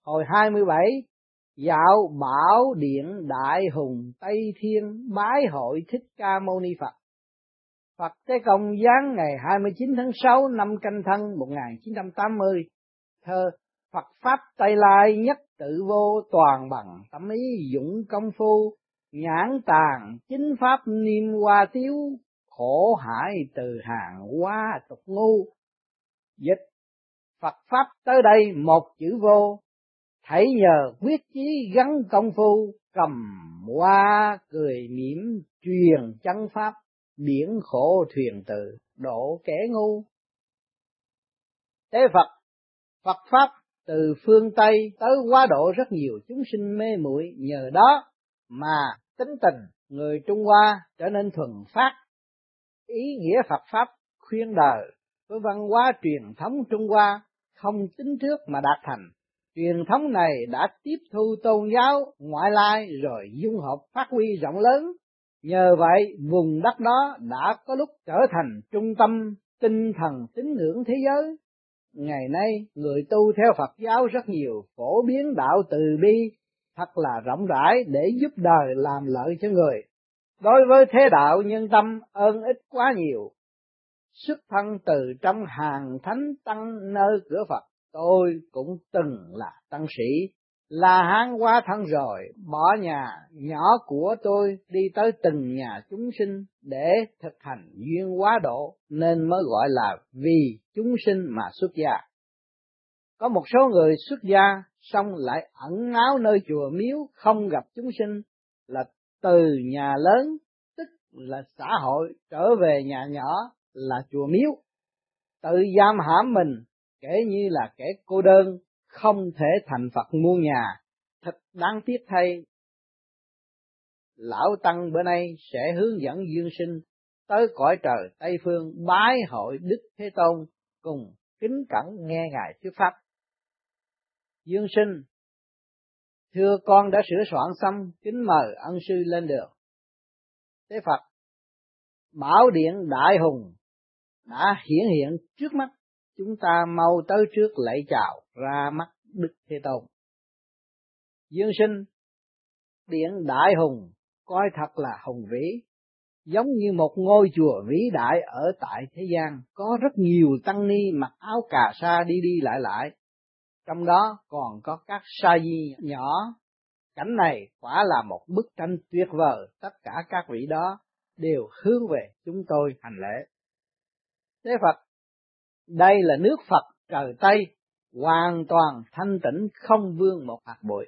Hồi 27, dạo Bảo Điện Đại Hùng Tây Thiên bái hội Thích Ca Mâu Ni Phật. Phật Thế Công giáng ngày 29 tháng 6 năm Canh Thân 1980. Thơ: Phật Pháp Tây Lai nhất tự vô, toàn bằng tâm ý dũng công phu. Nhãn tàn chính Pháp niêm hoa tiếu, khổ hải từ hàng qua tục ngu. Dịch: Phật Pháp tới đây một chữ vô, hãy nhờ quyết chí gắn công phu. Cầm hoa cười mỉm truyền chân Pháp, biển khổ thuyền từ độ kẻ ngu. Tế Phật, Phật Pháp từ phương Tây tới quá độ rất nhiều chúng sinh mê muội, nhờ đó mà tính tình người Trung Hoa trở nên thuần phát. Ý nghĩa Phật Pháp khuyên đời với văn hóa truyền thống Trung Hoa không tính trước mà đạt thành. Truyền thống này đã tiếp thu tôn giáo ngoại lai rồi dung hợp phát huy rộng lớn. Nhờ vậy vùng đất đó đã có lúc trở thành trung tâm tinh thần tín ngưỡng thế giới. Ngày nay người tu theo Phật giáo rất nhiều, phổ biến đạo từ bi thật là rộng rãi để giúp đời làm lợi cho người. Đối với thế đạo nhân tâm ơn ích quá nhiều. Xuất thân từ trong hàng thánh tăng nơi cửa Phật, tôi cũng từng là tăng sĩ, là Hán quá thân rồi, bỏ nhà nhỏ của tôi đi tới từng nhà chúng sinh để thực hành duyên hóa độ, nên mới gọi là vì chúng sinh mà xuất gia. Có một số người xuất gia xong lại ẩn náu nơi chùa miếu không gặp chúng sinh, là từ nhà lớn tức là xã hội trở về nhà nhỏ là chùa miếu, tự giam hãm mình kể như là kẻ cô đơn, không thể thành Phật muôn nhà. Thật đáng tiếc thay. Lão Tăng bữa nay sẽ hướng dẫn dương sinh tới cõi trời Tây Phương bái hội Đức Thế Tôn, cùng kính cẩn nghe Ngài thuyết pháp. Dương sinh, thưa con đã sửa soạn xong, kính mời ân sư lên đường. Thế Phật, Bảo Điện Đại Hùng đã hiển hiện trước mắt, chúng ta mau tới trước lạy chào ra mắt Đức Thế Tôn. Dương sinh, Điện Đại Hùng coi thật là hùng vĩ, giống như một ngôi chùa vĩ đại ở tại thế gian, có rất nhiều tăng ni mặc áo cà sa đi đi lại lại, trong đó còn có các sa di nhỏ. Cảnh này quả là một bức tranh tuyệt vời, tất cả các vị đó đều hướng về chúng tôi hành lễ. Thế Phật, đây là nước Phật trời Tây, hoàn toàn thanh tịnh không vương một hạt bụi.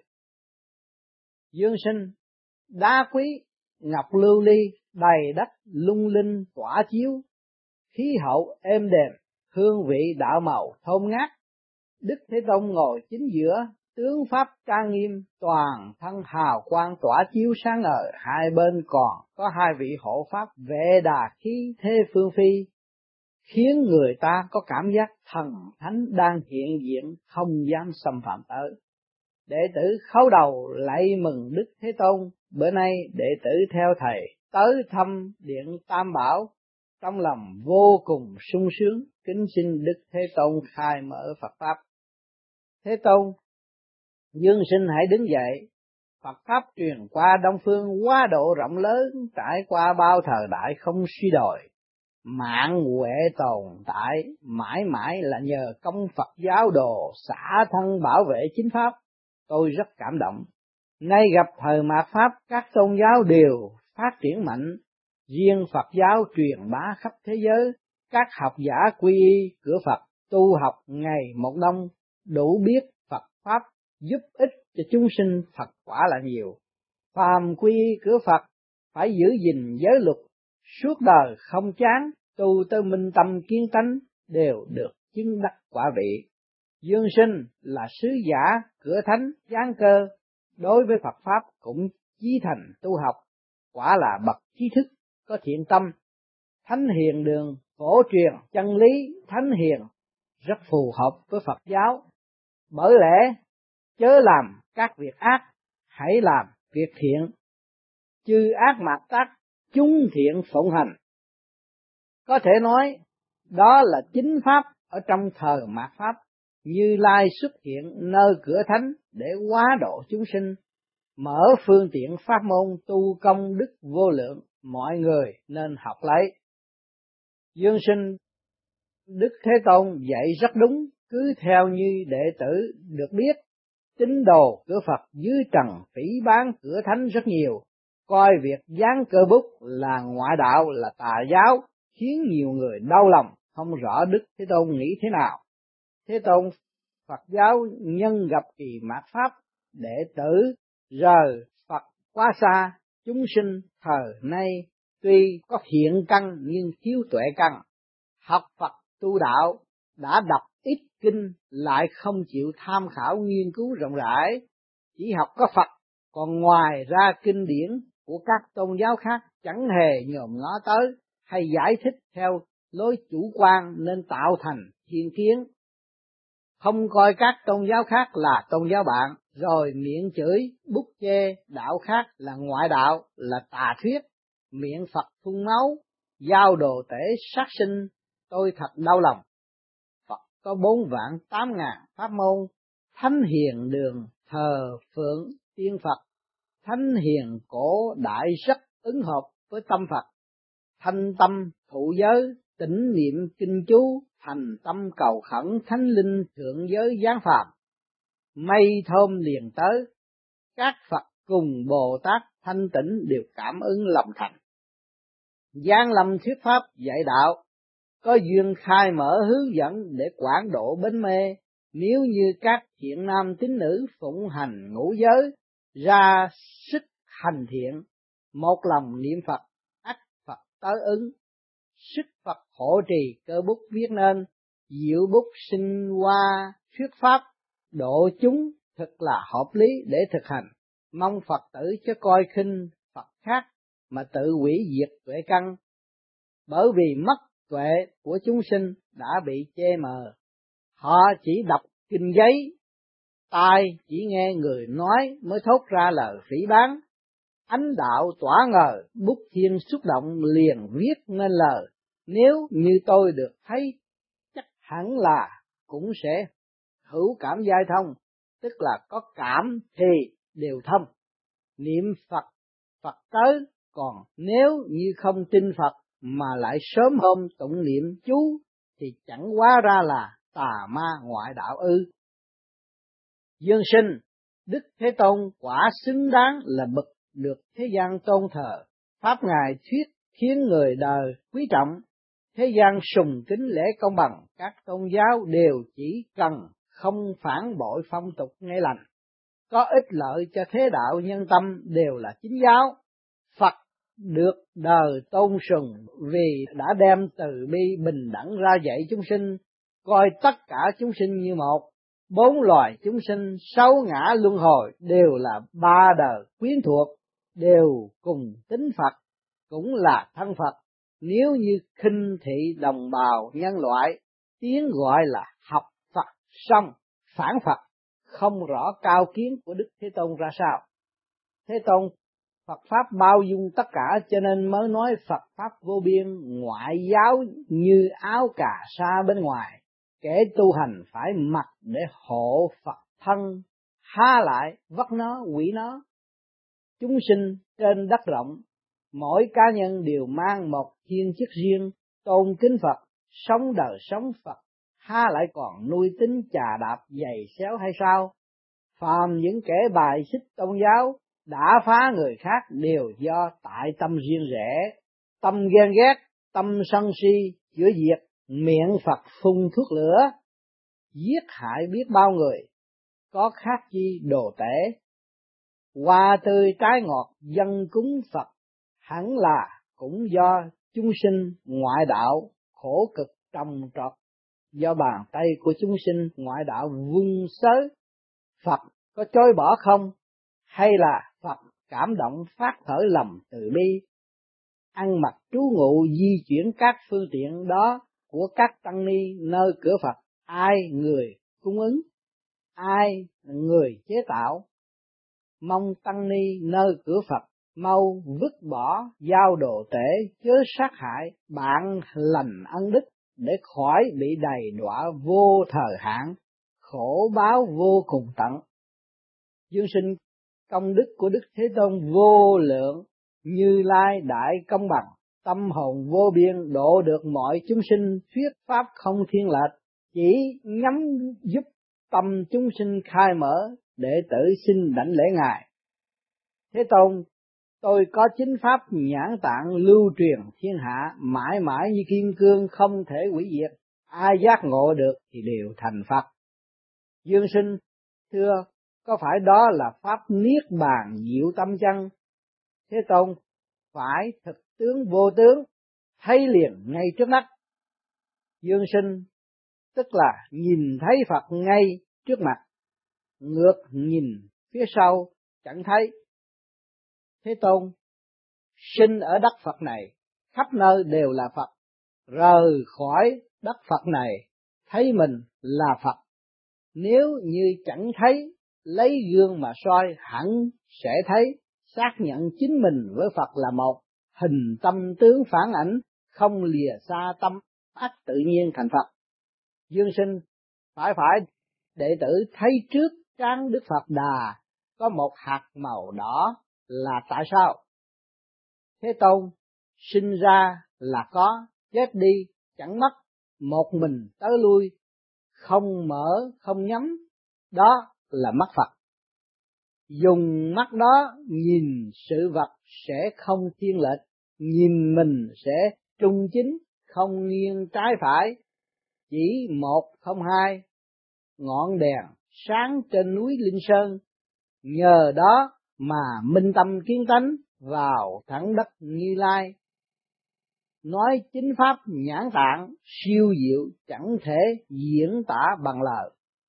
Dương sinh, đá quý, ngọc lưu ly, đầy đất lung linh tỏa chiếu, khí hậu êm đềm, hương vị đạo màu thơm ngát. Đức Thế Tôn ngồi chính giữa, tướng pháp trang nghiêm, toàn thân hào quang tỏa chiếu sáng ngời, hai bên còn có hai vị hộ pháp vệ đà khí thế phương phi, khiến người ta có cảm giác thần thánh đang hiện diện, không dám xâm phạm tới. Đệ tử khấu đầu lạy mừng Đức Thế Tôn, bữa nay đệ tử theo thầy tới thăm Điện Tam Bảo, trong lòng vô cùng sung sướng, kính xin Đức Thế Tôn khai mở Phật Pháp. Thế Tôn, dương sinh hãy đứng dậy. Phật Pháp truyền qua Đông Phương quá độ rộng lớn, trải qua bao thời đại không suy đồi. Mạng huệ tồn tại mãi mãi là nhờ công Phật giáo đồ xả thân bảo vệ chính Pháp. Tôi rất cảm động. Nay gặp thời mạt Pháp, các tôn giáo đều phát triển mạnh, riêng Phật giáo truyền bá khắp thế giới. Các học giả quy y cửa Phật tu học ngày một đông, đủ biết Phật Pháp giúp ích cho chúng sinh thật quả là nhiều. Phàm quy y cửa Phật phải giữ gìn giới luật, suốt đời không chán, tu tới minh tâm kiến tánh đều được chứng đắc quả vị. Dương sinh là sứ giả cửa thánh giáng cơ, đối với Phật Pháp cũng chí thành tu học, quả là bậc trí thức có thiện tâm. Thánh hiền đường phổ truyền chân lý thánh hiền rất phù hợp với Phật giáo. Bởi lẽ chớ làm các việc ác, hãy làm việc thiện. Chư ác mạt tác, chúng thiện phụng hành. Có thể nói đó là chính Pháp ở trong thời mạt Pháp, Như Lai xuất hiện nơi cửa thánh để hóa độ chúng sinh, mở phương tiện pháp môn tu công đức vô lượng, mọi người nên học lấy. Dương Sinh, Đức Thế Tôn dạy rất đúng, cứ theo như đệ tử được biết. Tín đồ cửa Phật dưới trần phỉ báng cửa thánh rất nhiều, coi việc dán cơ bút là ngoại đạo, là tà giáo, khiến nhiều người đau lòng, không rõ Đức Thế Tôn nghĩ thế nào. Thế Tôn Phật giáo nhân gặp kỳ mạt pháp, đệ tử rời Phật quá xa, chúng sinh thời nay tuy có thiện căn nhưng thiếu tuệ căn, học Phật tu đạo đã đọc ít kinh lại không chịu tham khảo nghiên cứu rộng rãi, chỉ học có Phật, còn ngoài ra kinh điển của các tôn giáo khác chẳng hề nhòm ngó tới hay giải thích theo lối chủ quan, nên tạo thành thiên kiến. Không coi các tôn giáo khác là tôn giáo bạn, rồi miệng chửi bút chê đạo khác là ngoại đạo, là tà thuyết, miệng Phật phun máu, giao đồ tể sát sinh. Tôi thật đau lòng. Phật có 4.800.000 pháp môn, thánh hiền đường thờ phượng tiên Phật, thánh hiền cổ đại rất ứng hợp với tâm Phật. Thanh tâm thụ giới, tĩnh niệm kinh chú, thành tâm cầu khẩn thánh linh thượng giới giáng phàm. Mây thơm liền tới, các Phật cùng Bồ Tát thanh tịnh đều cảm ứng lòng thành. Giáng lâm thuyết pháp dạy đạo, có duyên khai mở hướng dẫn để quảng độ bến mê. Nếu như các thiện nam tín nữ phụng hành ngũ giới, ra sức hành thiện, một lòng niệm Phật, ắt Phật tới ứng. Sức Phật hộ trì cơ bút viết nên, diệu bút sinh hoa thuyết pháp, độ chúng thật là hợp lý để thực hành. Mong Phật tử chớ coi khinh Phật khác mà tự hủy diệt tuệ căn, bởi vì mất tuệ của chúng sinh đã bị che mờ. Họ chỉ đọc kinh giấy, tai chỉ nghe người nói mới thốt ra lời phỉ báng. Ánh đạo tỏa ngời, bút thiên xúc động liền viết nên lời. Nếu như tôi được thấy, chắc hẳn là cũng sẽ hữu cảm giai thông, tức là có cảm thì đều thông. Niệm Phật, Phật tới, còn nếu như không tin Phật mà lại sớm hôm tụng niệm chú thì chẳng hóa ra là tà ma ngoại đạo ư. Dương Sinh, Đức Thế Tôn quả xứng đáng là bậc được thế gian tôn thờ, pháp Ngài thuyết khiến người đời quý trọng. Thế gian sùng kính lễ công bằng, các tôn giáo đều chỉ cần không phản bội phong tục nghe lành, có ích lợi cho thế đạo nhân tâm đều là chính giáo. Phật được đời tôn sùng vì đã đem từ bi bình đẳng ra dạy chúng sinh, coi tất cả chúng sinh như một. 4 loài chúng sinh 6 ngã luân hồi đều là 3 đời quyến thuộc, đều cùng tính Phật, cũng là thân Phật. Nếu như khinh thị đồng bào nhân loại, tiếng gọi là học Phật xong phản Phật, không rõ cao kiến của Đức Thế Tôn ra sao. Thế Tôn Phật Pháp bao dung tất cả, cho nên mới nói Phật Pháp vô biên, ngoại giáo như áo cà sa bên ngoài, kẻ tu hành phải mặc để hộ Phật thân, há lại vất nó quỷ nó. Chúng sinh trên đất rộng, mỗi cá nhân đều mang một thiên chức riêng, tôn kính Phật, sống đời sống Phật, há lại còn nuôi tính chà đạp giày xéo hay sao? Phàm những kẻ bài xích tôn giáo đã phá người khác đều do tại tâm riêng rẽ, tâm ghen ghét, tâm sân si chữa diệt, miệng Phật phun thuốc lửa, giết hại biết bao người, có khác chi đồ tể. Hoa tươi trái ngọt dân cúng Phật, hẳn là cũng do chúng sinh ngoại đạo khổ cực trồng trọt, do bàn tay của chúng sinh ngoại đạo vun xới. Phật có chối bỏ không? Hay là Phật cảm động phát khởi lòng từ bi, ăn mặc trú ngụ di chuyển các phương tiện đó của các tăng ni nơi cửa Phật? Ai người cung ứng, ai người chế tạo? Mong tăng ni nơi cửa Phật mau vứt bỏ giao đồ tể, chớ sát hại bạn lành ân đức, để khỏi bị đầy đọa vô thời hạn, khổ báo vô cùng tận. Dương sinh, công đức của Đức Thế Tôn vô lượng, Như Lai đại công bằng, tâm hồn vô biên, độ được mọi chúng sinh, thuyết pháp không thiên lệch, chỉ nhắm giúp tâm chúng sinh khai mở, đệ tử xin đảnh lễ Ngài. Thế Tôn, tôi có chính pháp nhãn tạng lưu truyền thiên hạ, mãi mãi như kim cương không thể hủy diệt, ai giác ngộ được thì đều thành Phật. Dương sinh, thưa, có phải đó là pháp niết bàn diệu tâm chăng? Thế Tôn, phải, thực tướng vô tướng, thấy liền ngay trước mắt. Dương sinh, tức là nhìn thấy Phật ngay trước mặt, ngược nhìn phía sau chẳng thấy. Thế Tôn, sinh ở đất Phật này, khắp nơi đều là Phật, rời khỏi đất Phật này, thấy mình là Phật. Nếu như chẳng thấy, lấy gương mà soi hẳn sẽ thấy, xác nhận chính mình với Phật là một, hình tâm tướng phản ảnh, không lìa xa tâm, ắt tự nhiên thành Phật. Dương sinh, phải, đệ tử thấy trước trán Đức Phật Đà có một hạt màu đỏ là tại sao? Thế Tôn, sinh ra là có, chết đi chẳng mất, một mình tới lui, không mở không nhắm, đó là mắt Phật. Dùng mắt đó nhìn sự vật sẽ không thiên lệch, nhìn mình sẽ trung chính, không nghiêng trái phải, chỉ một không hai, ngọn đèn sáng trên núi Linh Sơn, nhờ đó mà minh tâm kiến tánh, vào thẳng đất Như Lai. Nói chính pháp nhãn tạng siêu diệu chẳng thể diễn tả bằng lời.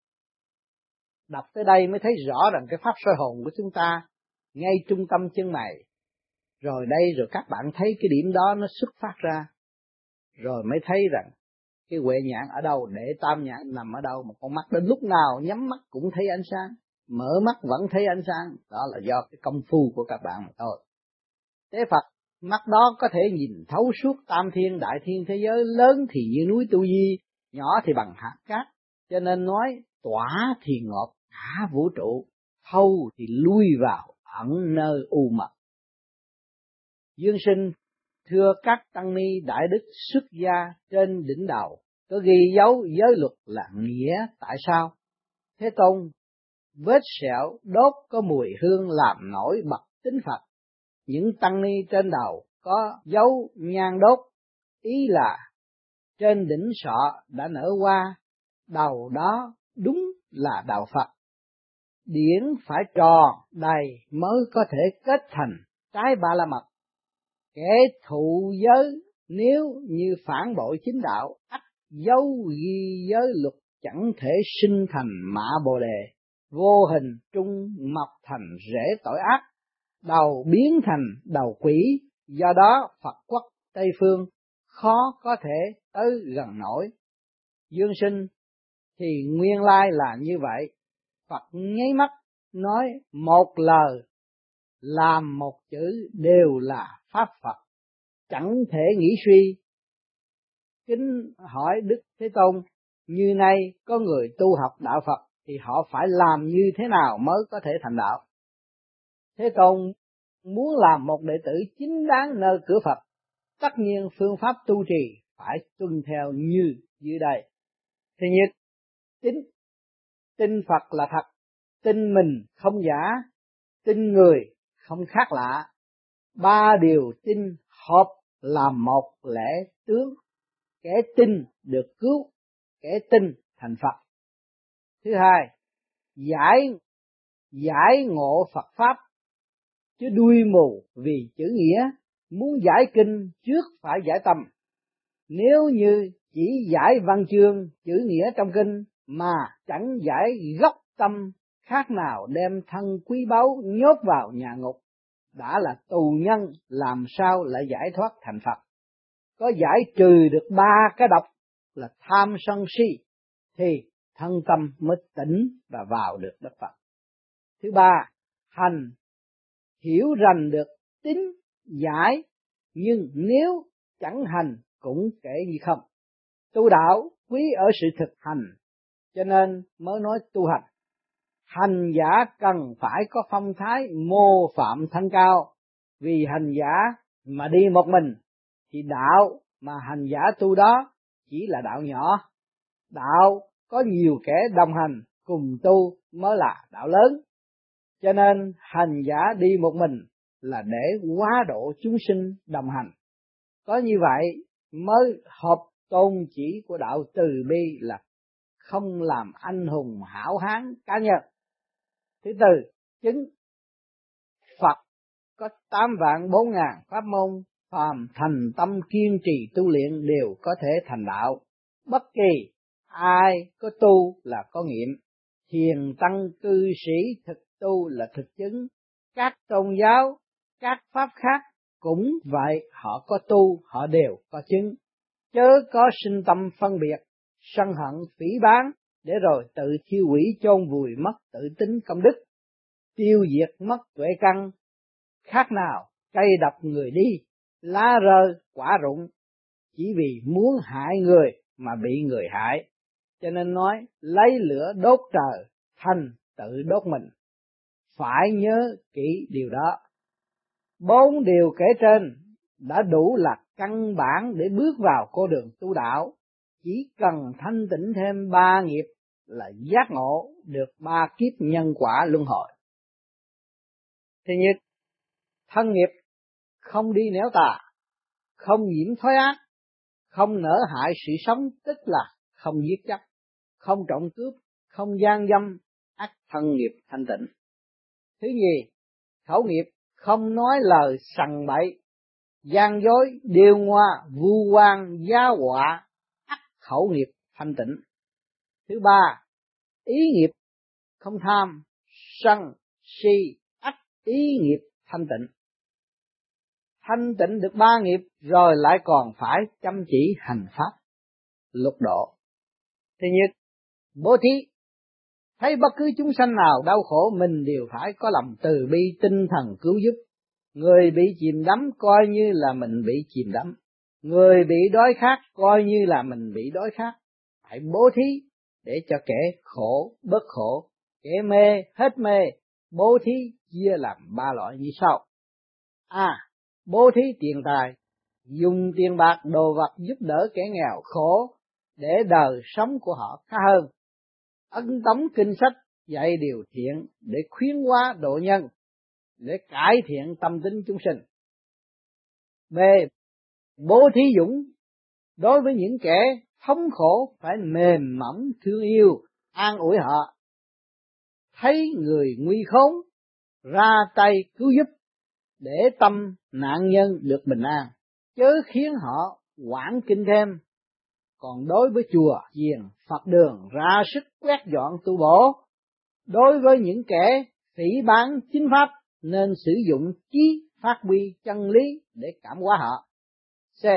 Đọc tới đây mới thấy rõ rằng cái pháp soi hồn của chúng ta ngay trung tâm chân mày. Rồi đây rồi các bạn thấy cái điểm đó nó xuất phát ra, rồi mới thấy rằng cái huệ nhãn ở đâu, để tam nhãn nằm ở đâu, mà con mắt đến lúc nào nhắm mắt cũng thấy ánh sáng, mở mắt vẫn thấy ánh sáng, đó là do cái công phu của các bạn mà thôi. Thế Phật, mắt đó có thể nhìn thấu suốt tam thiên đại thiên thế giới, lớn thì như núi Tu Di, nhỏ thì bằng hạt cát, cho nên nói tỏa thì ngọt cả vũ trụ, thâu thì lui vào ẩn nơi u mật. Dương sinh, thưa các tăng ni đại đức xuất gia trên đỉnh đầu, có ghi dấu giới luật là nghĩa tại sao? Thế Tôn, vết sẹo đốt có mùi hương làm nổi bật tính Phật. Những tăng ni trên đầu có dấu nhang đốt, ý là trên đỉnh sọ đã nở hoa, đầu đó đúng là đạo Phật. Điển phải tròn đầy mới có thể kết thành trái ba la mật. Kẻ thụ giới nếu như phản bội chính đạo, ắt dấu ghi giới luật chẳng thể sinh thành mã bồ đề, vô hình trung mọc thành rễ tội ác, đầu biến thành đầu quỷ. Do đó Phật quốc Tây Phương khó có thể tới gần nổi. Dương sinh, thì nguyên lai là như vậy. Phật nháy mắt nói một lời, làm một chữ đều là pháp Phật, chẳng thể nghĩ suy. Kính hỏi Đức Thế Tôn, như nay có người tu học đạo Phật thì họ phải làm như thế nào mới có thể thành đạo? Thế Tôn muốn làm một đệ tử chính đáng nơi cửa Phật, tất nhiên phương pháp tu trì phải tuân theo như dưới đây. Thứ nhất, tin Phật là thật, tin mình không giả, tin người không khác lạ. Ba điều tin hợp làm một lẽ tướng, kẻ tin được cứu, kẻ tin thành Phật. Thứ hai, giải ngộ Phật pháp, chứ đuôi mù vì chữ nghĩa, muốn giải kinh trước phải giải tâm. Nếu như chỉ giải văn chương chữ nghĩa trong kinh mà chẳng giải gốc tâm, khác nào đem thân quý báu nhốt vào nhà ngục, đã là tù nhân làm sao lại giải thoát thành Phật. Có giải trừ được ba cái độc là tham sân si thì thân tâm mới tỉnh và vào được đất Phật. Thứ ba, hành hiểu rành được tín giải, nhưng nếu chẳng hành cũng kể như không. Tu đạo quý ở sự thực hành, cho nên mới nói tu hành. Hành giả cần phải có phong thái mô phạm thanh cao, vì hành giả mà đi một mình thì đạo mà hành giả tu đó chỉ là đạo nhỏ. Đạo có nhiều kẻ đồng hành cùng tu mới là đạo lớn. Cho nên hành giả đi một mình là để hóa độ chúng sinh đồng hành. Có như vậy mới hợp tôn chỉ của đạo từ bi là không làm anh hùng hảo hán cá nhân. Thứ tư, chứng Phật có 8.400.000 pháp môn, phàm thành tâm kiên trì tu luyện đều có thể thành đạo. Bất kỳ ai có tu là có nghiệm, thiền tăng cư sĩ thực tu là thực chứng. Các tôn giáo, các pháp khác cũng vậy, họ có tu họ đều có chứng. Chớ có sinh tâm phân biệt, sân hận phỉ báng để rồi tự thiêu hủy chôn vùi mất tự tính công đức, tiêu diệt mất tuệ căn. Khác nào cây đập người đi, lá rơi quả rụng, chỉ vì muốn hại người mà bị người hại. Cho nên nói lấy lửa đốt trời thành tự đốt mình. Phải nhớ kỹ điều đó. 4 điều kể trên đã đủ là căn bản để bước vào con đường tu đạo. Chỉ cần thanh tịnh thêm 3 nghiệp là giác ngộ được 3 kiếp nhân quả luân hồi. Thứ nhất, thân nghiệp không đi nẻo tà, không nhiễm thói ác, không nỡ hại sự sống, tức là không giết chóc, không trộm cướp, không gian dâm, ắt thân nghiệp thanh tịnh. Thứ nhì, khẩu nghiệp không nói lời sằng bậy, gian dối, điêu ngoa, vu oan, giá họa, ắt khẩu nghiệp thanh tịnh. Thứ ba, ý nghiệp không tham, sân, si, ắt ý nghiệp thanh tịnh. Thanh tịnh được 3 nghiệp rồi lại còn phải chăm chỉ hành pháp lục độ. Thứ nhất, bố thí. Thấy bất cứ chúng sanh nào đau khổ mình đều phải có lòng từ bi tinh thần cứu giúp. Người bị chìm đắm coi như là mình bị chìm đắm, người bị đói khát coi như là mình bị đói khát. Phải bố thí để cho kẻ khổ bớt khổ, kẻ mê hết mê. Bố thí chia làm 3 loại như sau. Bố thí tiền tài, dùng tiền bạc đồ vật giúp đỡ kẻ nghèo khổ để đời sống của họ khá hơn. Ấn tống kinh sách dạy điều thiện để khuyến hóa độ nhân, để cải thiện tâm tính chúng sinh. B. Bố thí dũng. Đối với những kẻ thống khổ phải mềm mỏng thương yêu, an ủi họ. Thấy người nguy khốn, ra tay cứu giúp để tâm nạn nhân được bình an, chớ khiến họ hoảng kinh thêm. Còn đối với chùa, chiền, Phật đường ra sức quét dọn tu bổ. Đối với những kẻ phỉ báng chính pháp nên sử dụng trí phát huy chân lý để cảm hóa họ. C.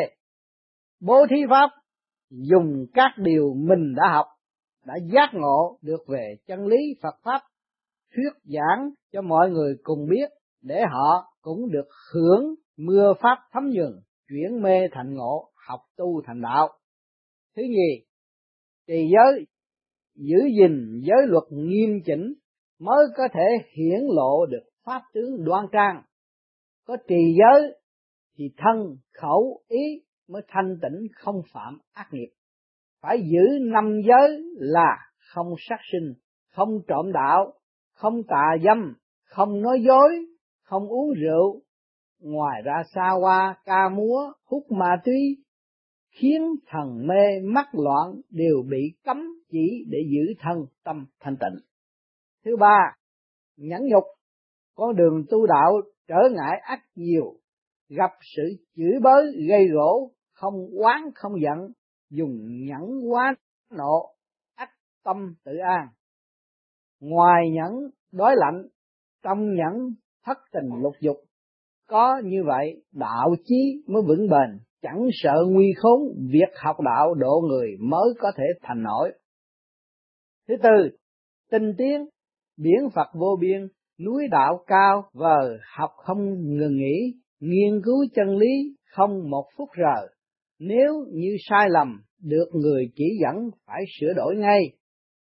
Bố thí pháp, dùng các điều mình đã học, đã giác ngộ được về chân lý Phật pháp, thuyết giảng cho mọi người cùng biết để họ cũng được hưởng mưa pháp thấm nhuần, chuyển mê thành ngộ, học tu thành đạo. Thứ nhì, trì giới, giữ gìn giới luật nghiêm chỉnh mới có thể hiển lộ được pháp tướng đoan trang. Có trì giới thì thân, khẩu, ý mới thanh tịnh không phạm ác nghiệp. Phải giữ 5 giới là không sát sinh, không trộm đạo, không tà dâm, không nói dối, không uống rượu. Ngoài ra xa hoa, ca múa, hút ma túy, khiến thần mê mắc loạn đều bị cấm chỉ để giữ thân tâm thanh tịnh. Thứ ba, nhẫn nhục. Con đường tu đạo trở ngại ắt nhiều, gặp sự chửi bới gây gổ, không oán không giận, dùng nhẫn hóa nộ, ắt tâm tự an. Ngoài nhẫn đói lạnh, trong nhẫn thất tình lục dục. Có như vậy đạo chí mới vững bền, chẳng sợ nguy khốn, việc học đạo độ người mới có thể thành nổi. Thứ tư, tinh tiến. Biển Phật vô biên, núi đạo cao vời, học không ngừng nghỉ, nghiên cứu chân lý không một phút rời. Nếu như sai lầm được người chỉ dẫn phải sửa đổi ngay,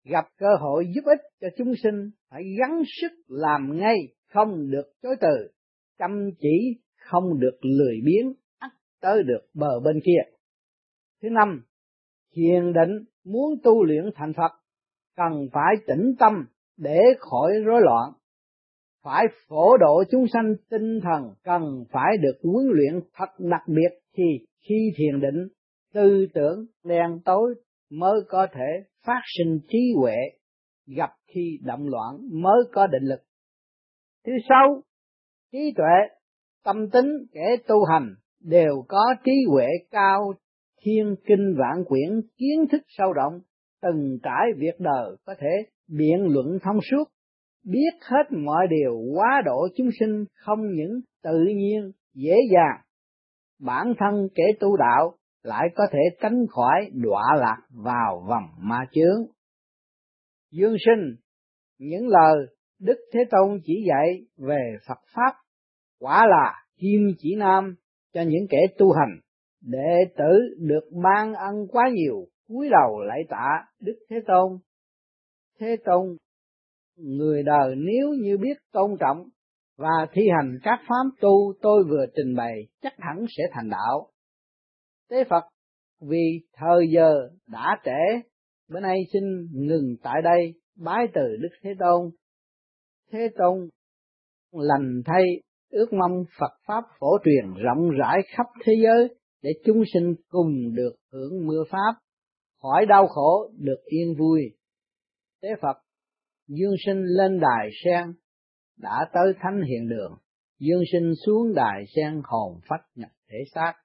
gặp cơ hội giúp ích cho chúng sinh phải gắng sức làm ngay, không được chối từ, chăm chỉ không được lười biếng, ắt tới được bờ bên kia. Thứ năm, thiền định muốn tu luyện thành Phật cần phải tĩnh tâm để khỏi rối loạn, phải phổ độ chúng sanh tinh thần cần phải được huấn luyện thật đặc biệt, thì khi thiền định tư tưởng đen tối mới có thể phát sinh trí huệ, gặp khi động loạn mới có định lực. Thứ sáu, trí tuệ, tâm tính kẻ tu hành đều có trí huệ cao, thiên kinh vạn quyển, kiến thức sâu rộng, từng trải việc đời, có thể biện luận thông suốt, biết hết mọi điều, hóa độ chúng sinh không những tự nhiên dễ dàng, bản thân kẻ tu đạo lại có thể tránh khỏi đọa lạc vào vòng ma chướng. Dương sinh, những lời Đức Thế Tôn chỉ dạy về Phật Pháp quả là kim chỉ nam cho những kẻ tu hành. Đệ tử được ban ân quá nhiều, cúi đầu lạy tạ Đức Thế Tôn. Thế Tôn, người đời nếu như biết tôn trọng và thi hành các pháp tu tôi vừa trình bày chắc hẳn sẽ thành đạo. Tế Phật, vì thời giờ đã trễ, bữa nay xin ngừng tại đây, bái từ Đức Thế Tôn. Thế Tôn lành thay, ước mong Phật Pháp phổ truyền rộng rãi khắp thế giới để chúng sinh cùng được hưởng mưa Pháp, khỏi đau khổ được yên vui. Tế Phật, Dương sinh lên đài sen đã tới thánh hiện đường, Dương sinh xuống đài sen hồn phách nhập thể xác.